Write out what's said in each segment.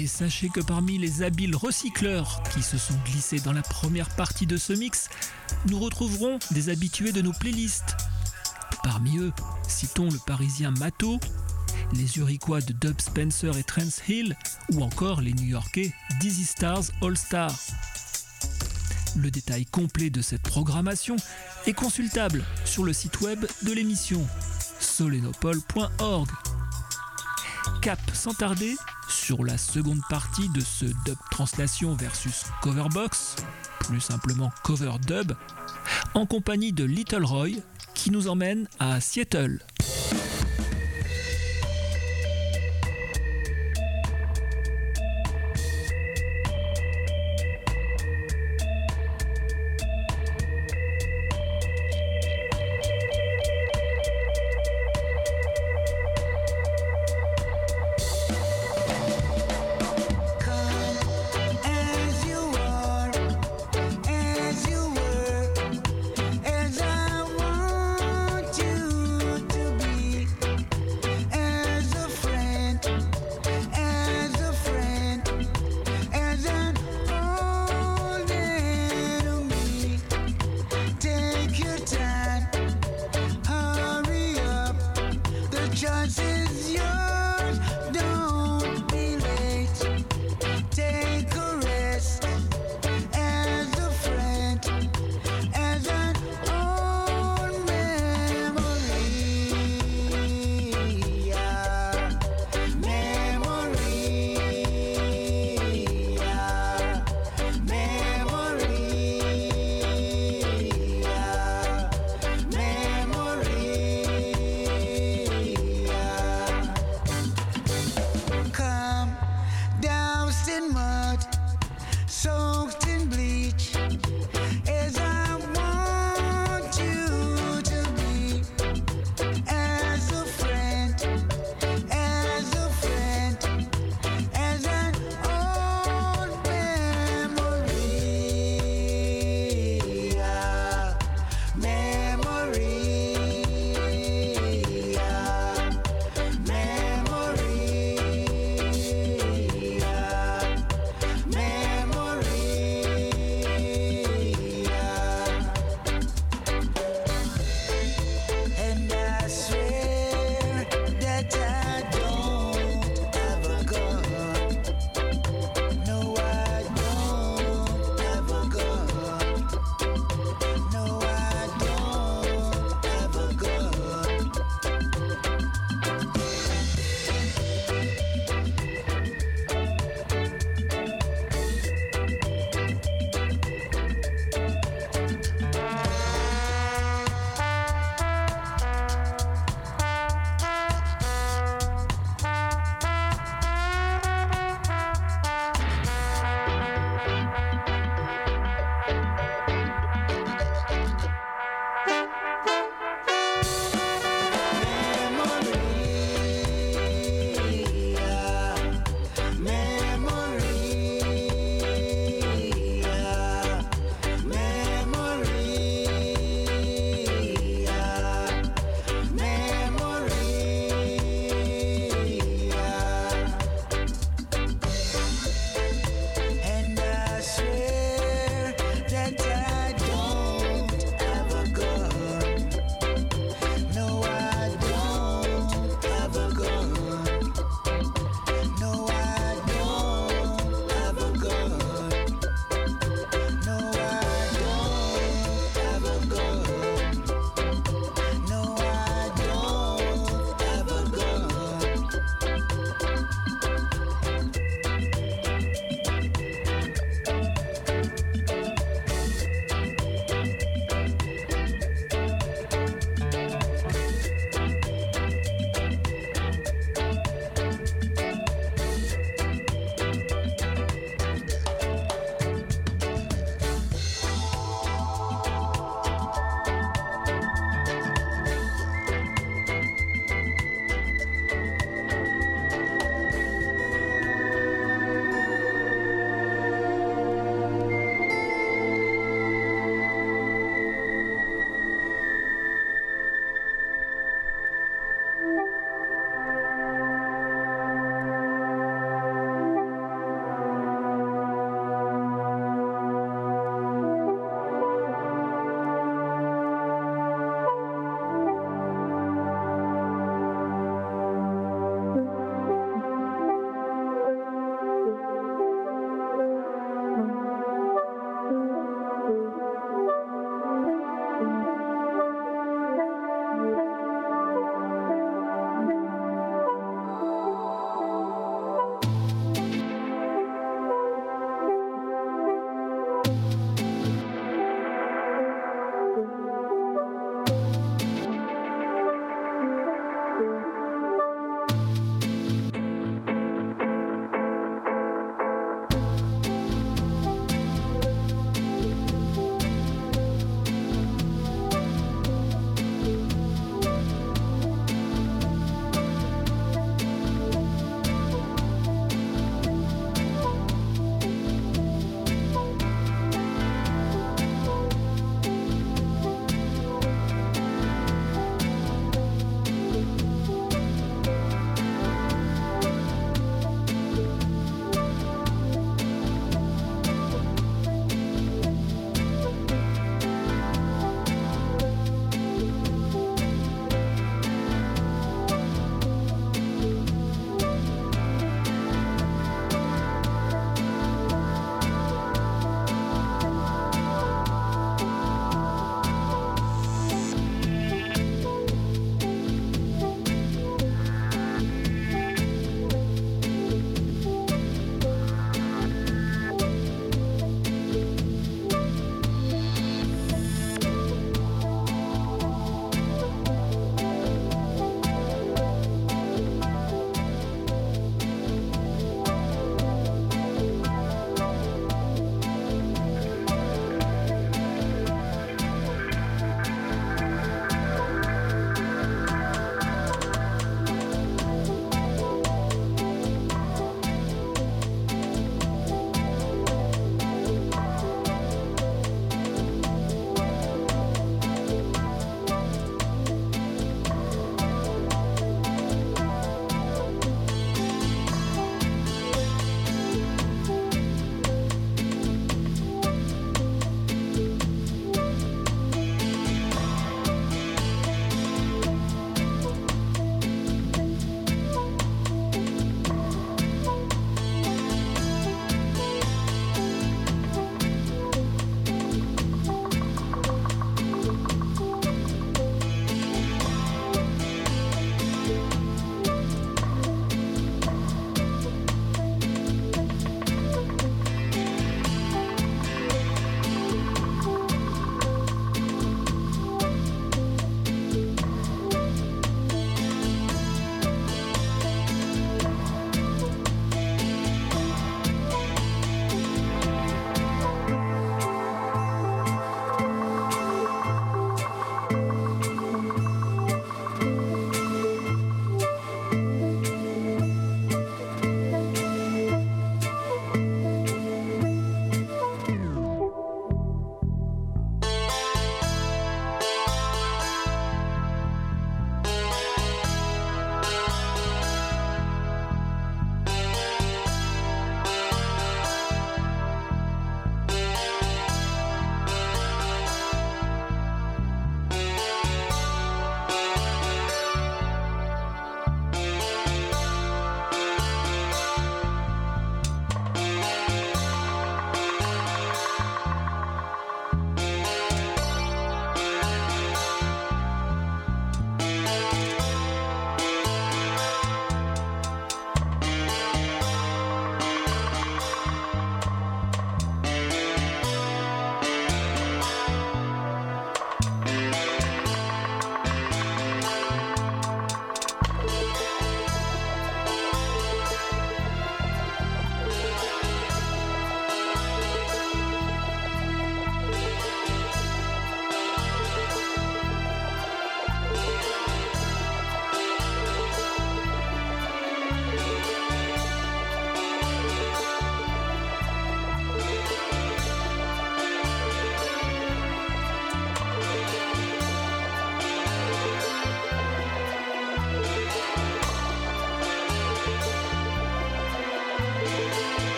Et sachez que parmi les habiles recycleurs qui se sont glissés dans la première partie de ce mix, nous retrouverons des habitués de nos playlists. Parmi eux, citons le parisien Mato, les Uriquois de Dub Spencer et Trance Hill, ou encore les New-Yorkais Dizzy Stars All Star. Le détail complet de cette programmation est consultable sur le site web de l'émission solenopole.org. Cap sans tarder sur la seconde partie de ce dub translation versus coverbox, plus simplement cover dub, en compagnie de Little Roy qui nous emmène à Seattle.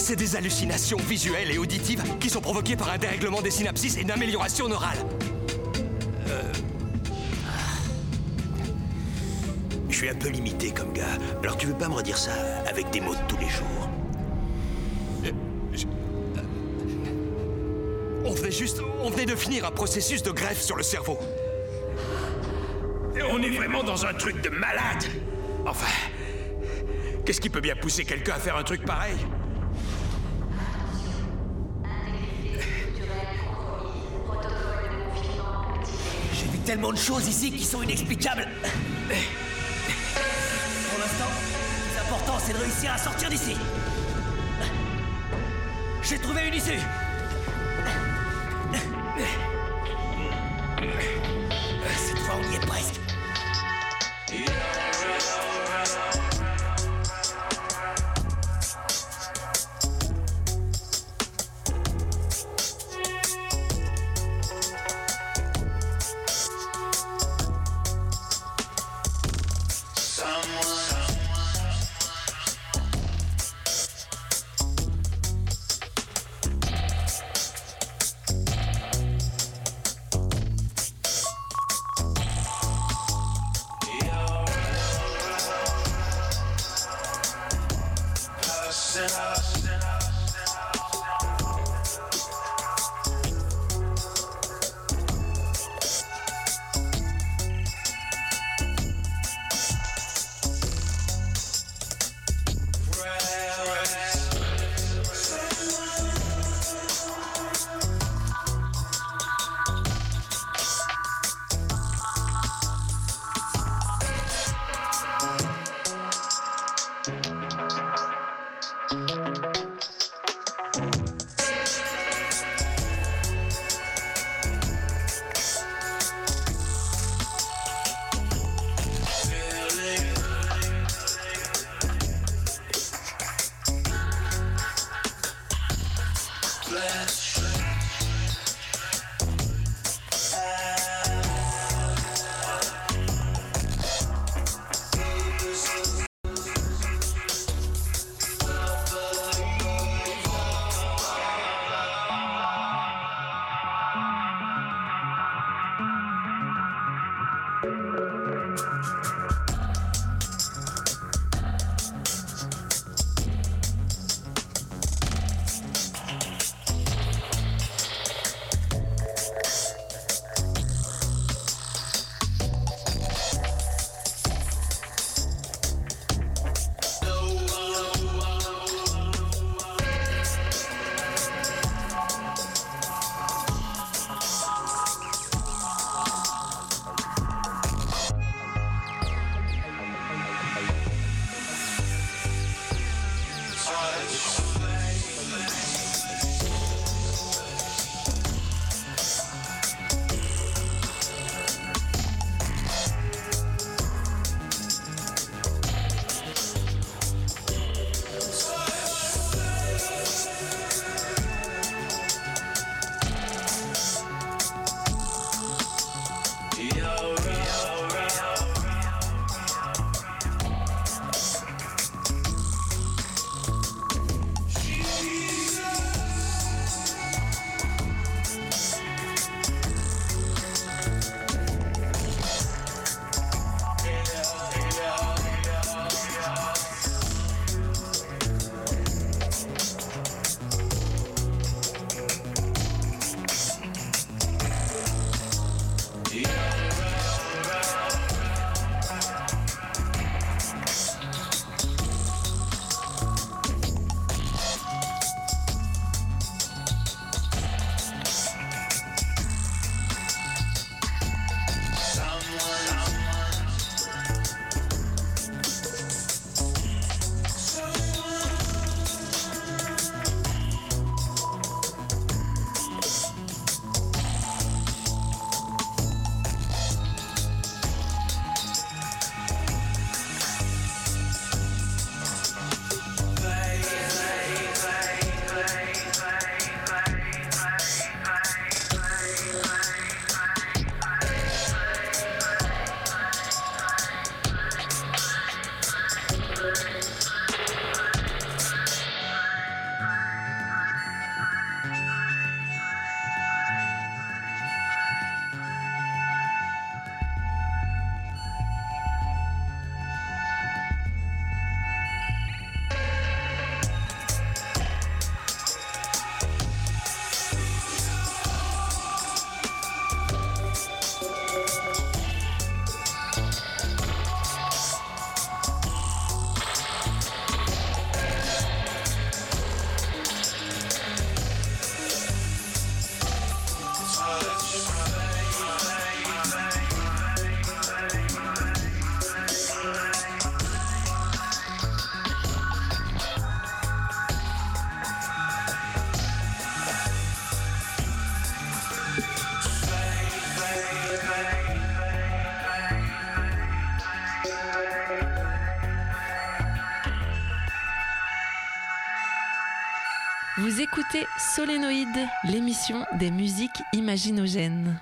C'est des hallucinations visuelles et auditives qui sont provoquées par un dérèglement des synapses et une amélioration neurale. Je suis un peu limité comme gars. Alors tu veux pas me redire ça avec des mots de tous les jours? On venait de finir un processus de greffe sur le cerveau. Et on est vraiment dans un truc de malade. Enfin, qu'est-ce qui peut bien pousser quelqu'un à faire un truc pareil? J'ai vu tellement de choses ici qui sont inexplicables. Pour l'instant, le plus important, c'est de réussir à sortir d'ici. J'ai trouvé une issue. Cette fois, on y est presque. Vous écoutez Solénoïde, l'émission des musiques imaginogènes.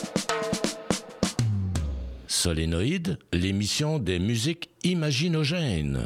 Solénoïde, l'émission des musiques imaginogènes.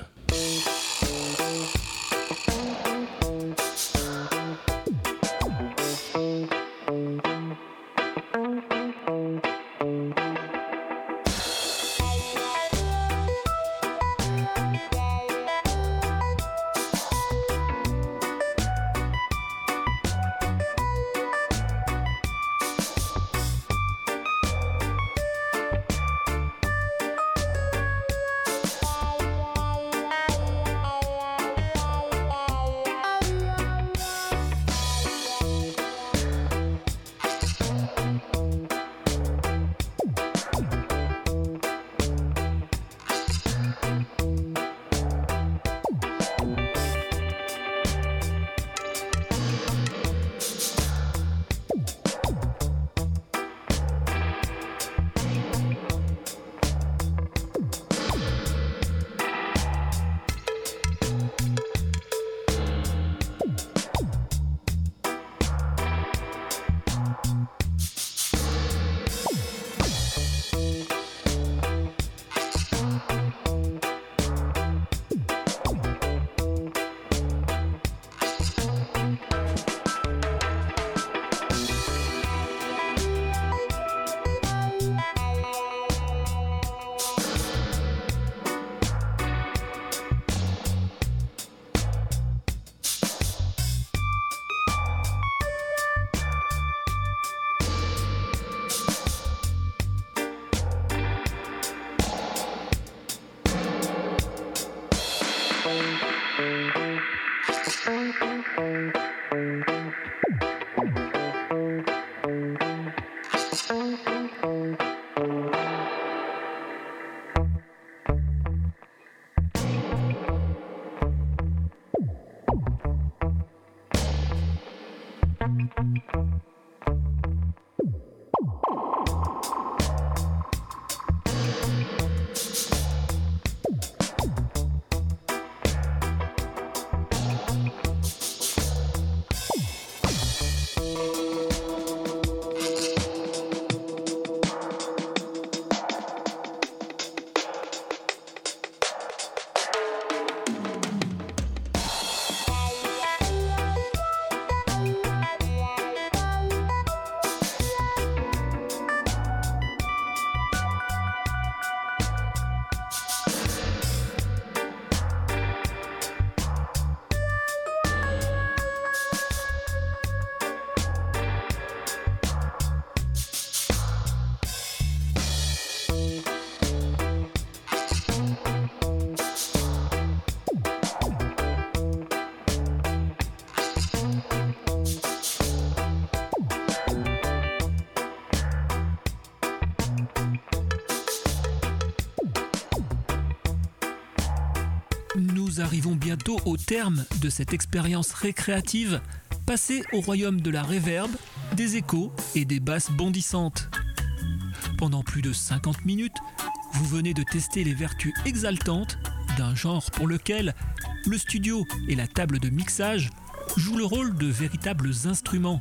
Nous arrivons bientôt au terme de cette expérience récréative, passée au royaume de la réverb, des échos et des basses bondissantes. Pendant plus de 50 minutes, vous venez de tester les vertus exaltantes d'un genre pour lequel le studio et la table de mixage jouent le rôle de véritables instruments.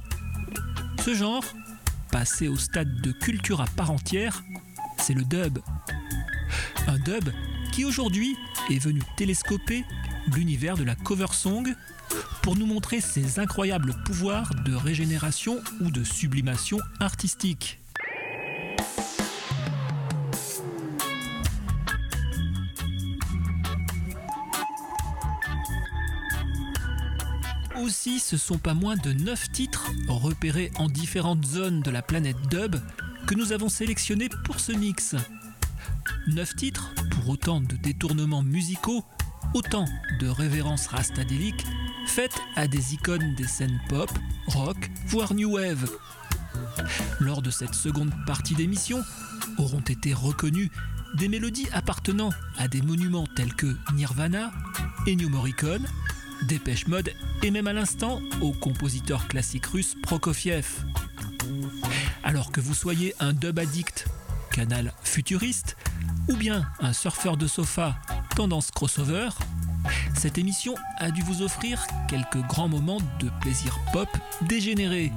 Ce genre, passé au stade de culture à part entière, c'est le dub. Un dub qui aujourd'hui est venu télescoper l'univers de la cover song pour nous montrer ses incroyables pouvoirs de régénération ou de sublimation artistique. Aussi, ce sont pas moins de 9 titres repérés en différentes zones de la planète dub que nous avons sélectionnés pour ce mix. 9 titres pour autant de détournements musicaux, autant de révérences rastadéliques faites à des icônes des scènes pop, rock, voire new wave. Lors de cette seconde partie d'émission, auront été reconnues des mélodies appartenant à des monuments tels que Nirvana, Ennio Morricone, Dépêche Mode et même à l'instant au compositeur classique russe Prokofiev. Alors que vous soyez un dub addict, canal futuriste, ou bien un surfeur de sofa, tendance crossover, Cette émission a dû vous offrir quelques grands moments de plaisir pop dégénéré.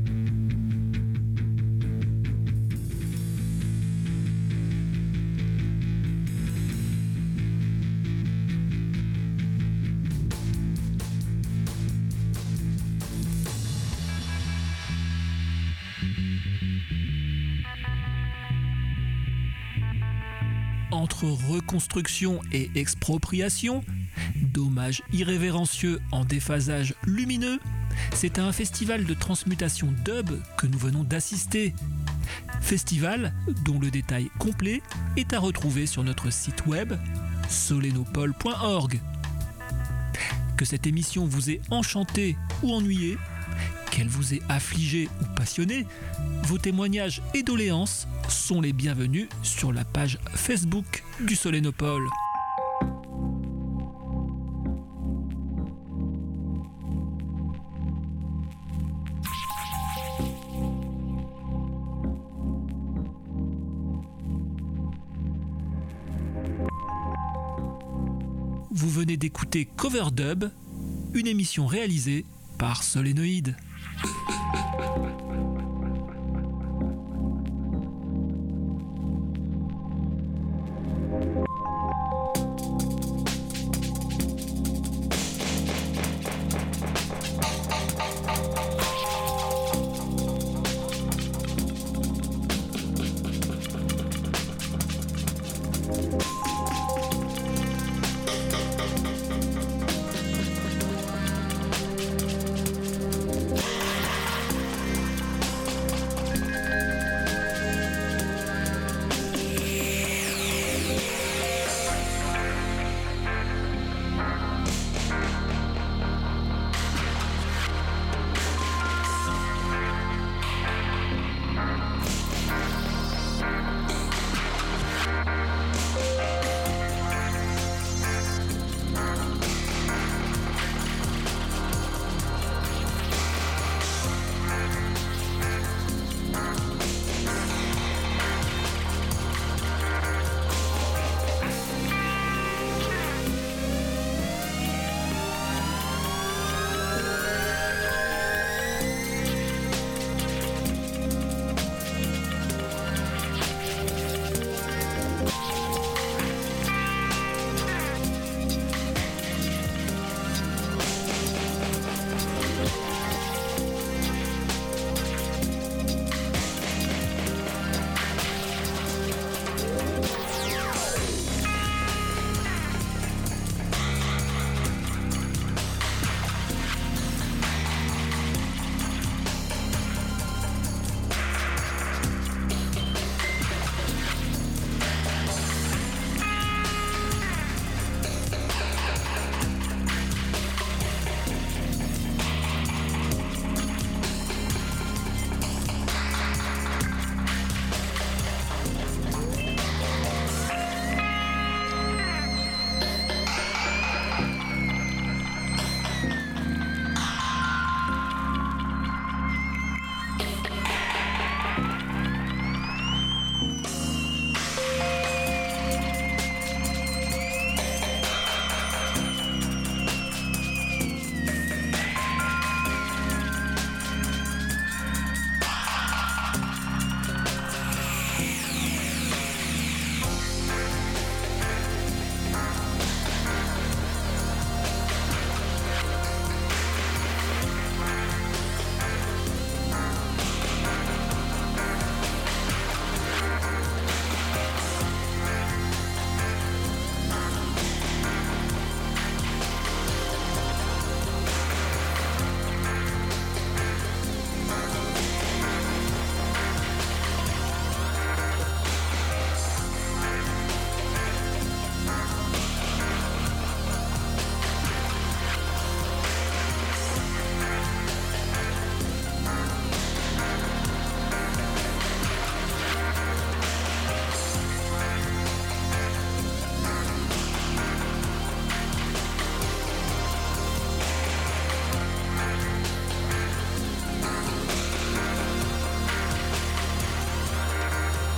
Entre reconstruction et expropriation, dommages irrévérencieux en déphasage lumineux, c'est à un festival de transmutation dub que nous venons d'assister. Festival dont le détail complet est à retrouver sur notre site web solenopole.org. Que cette émission vous ait enchanté ou ennuyé, qu'elle vous ait affligé ou passionné, vos témoignages et doléances sont les bienvenus sur la page Facebook du Solenopole. Vous venez d'écouter Cover Dub, une émission réalisée par Solénoïde.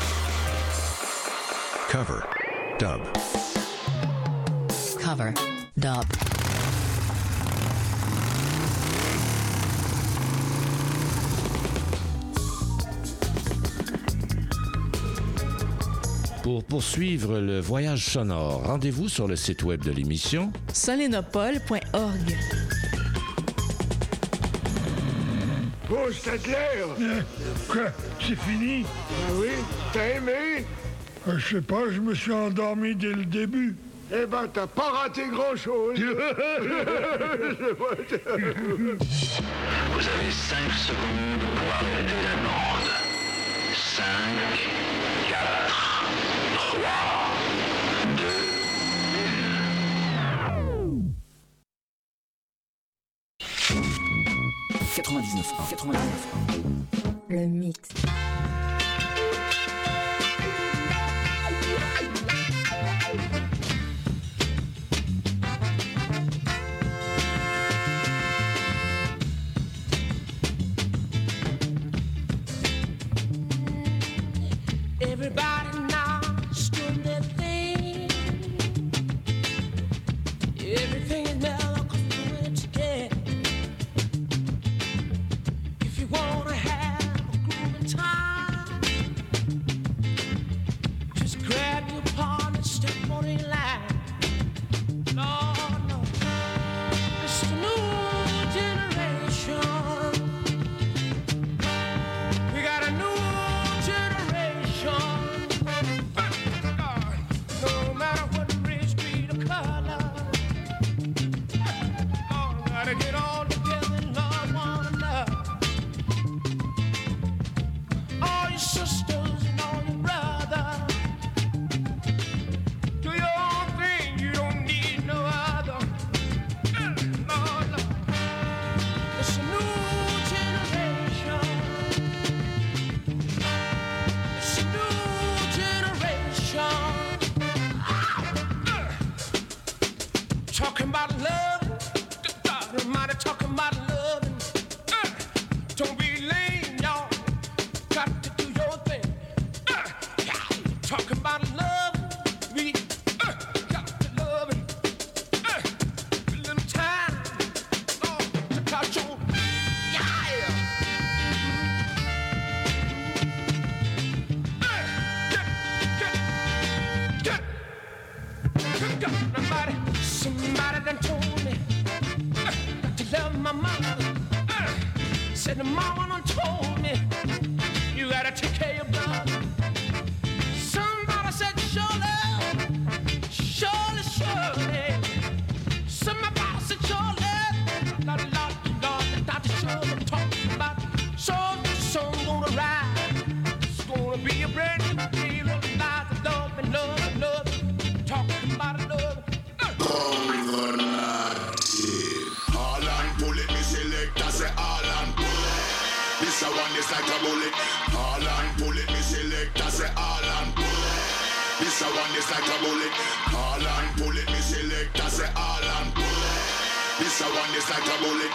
Cover. Dub. Cover. Dub. Pour poursuivre le voyage sonore, rendez-vous sur le site web de l'émission solenopole.org. Oh, c'est clair. Quoi? C'est fini? Ah oui? T'as aimé? Je sais pas, je me suis endormi dès le début. Eh ben, t'as pas raté grand-chose. Vous avez 5 secondes pour arrêter la bande. 5, 4, 3, 2, 99. Le mythe. Everybody now is doing their thing. Everything is mellow 'cause we're doing it together. If you wanna have a groovy time, just grab your partner and step on in line. Lord, no, it's the new generation. We got a new generation. No matter what race, creed, or color, all gotta get all together and love one another. All your sisters and all your brothers, do your own thing, you don't need no other. Lord, Lord. It's a new generation. It's a new generation. Talking about love, God Almighty, talking about love. Don't be lame, y'all. Got to do your thing. Talking about love, we got to love it. A little time, Lord, to catch on. Yeah. Somebody done told me not to love my mother. Said the mama done told me you gotta take care of your brother. Somebody said surely, surely, surely. Somebody said surely, Lord, Lord, Lord, the doctor surely talking about so the sun gonna rise. It's gonna be a brand new day of life, love and love and love. Talking about love. Holland pull it, me select, I say Holland pull it. This a one is like a bullet. Holland pull it, me select, I say Holland pull it. This a one is like a bullet. Holland pull it, me select, I say Holland pull it. This a one is like a bullet.